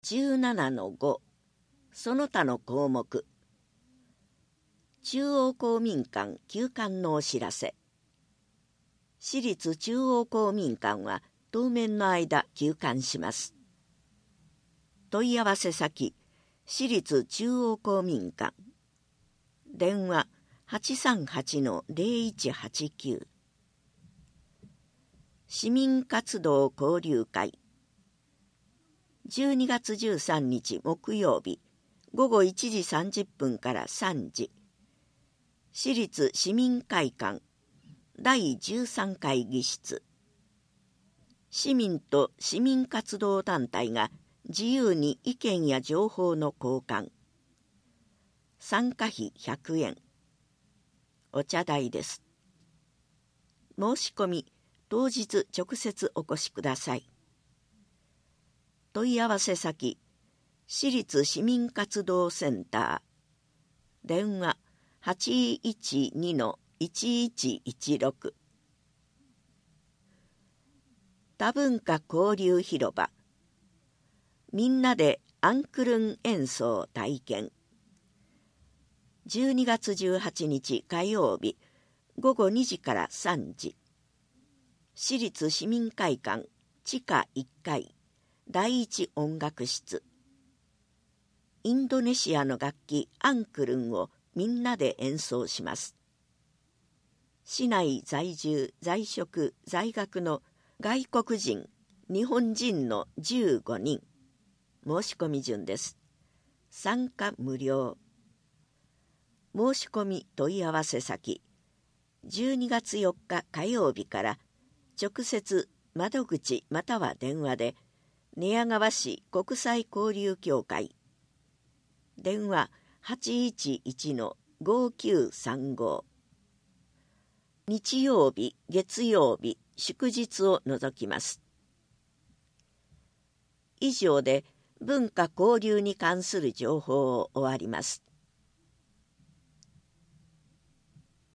17-5 その他の項目。中央公民館休館のお知らせ。私立中央公民館は当面の間休館します。問い合わせ先、私立中央公民館。電話 838-0189。市民活動交流会。12月13日木曜日午後1時30分から3時。私立市民会館第13会議室。市民と市民活動団体が自由に意見や情報の交換。参加費100円。お茶代です。申し込み当日直接お越しください。問い合わせ先、私立市民活動センター。電話 812-1116。多文化交流広場。みんなでアンクルン演奏体験。12月18日火曜日午後2時から3時。私立市民会館地下1階第一音楽室。インドネシアの楽器アンクルンをみんなで演奏します。市内在住在職在学の外国人日本人の15人。申し込み順です。参加無料。申し込み問い合わせ先、12月4日火曜日から直接窓口または電話で寝屋川市国際交流協会。電話 811-5935。日曜日月曜日祝日を除きます。以上で文化交流に関する情報を終わります。